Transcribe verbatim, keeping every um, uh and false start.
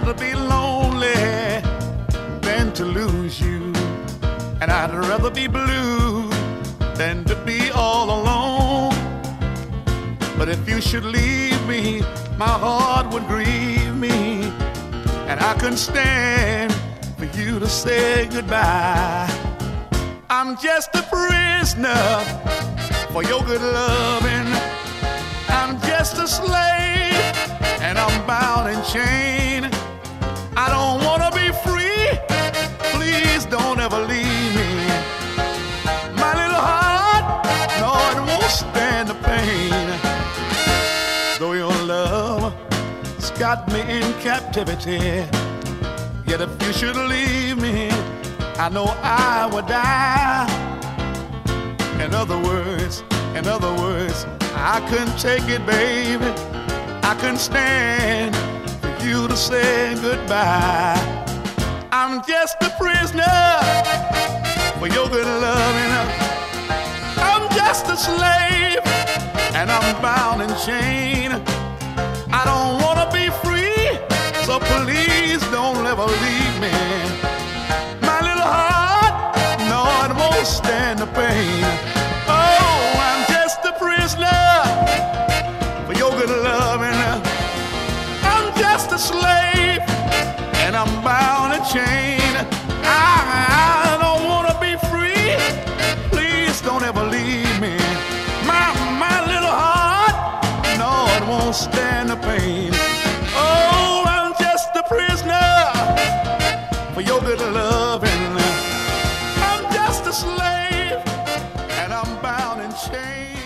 rather be lonely than to lose you. And I'd rather be blue than to be all alone. But if you should leave me, my heart would grieve me, and I couldn't stand for you to say goodbye. I'm just a prisoner for your good loving. I'm just a slave, and I'm bound and chained. I don't wanna be free. Please don't ever leave me. My little heart, no, it won't stand the pain. Though your love has got me in captivity, yet if you should leave me, I know I would die. In other words, in other words, I couldn't take it, baby. I couldn't stand for you to say goodbye. I'm just a prisoner for your good loving. I'm just a slave, and I'm bound and chained. I don't wanna be free, so please don't ever leave me. My little heart, no, it won't stand the pain. Oh, I'm just a prisoner for your good loving. I'm just a slave, and I'm bound and chained. I, I don't wanna be free. Please don't ever leave me. My, my little heart, no, it won't stand the pain. Oh, I'm just a prisoner for your good loving. I'm just a slave, and I'm bound and chained.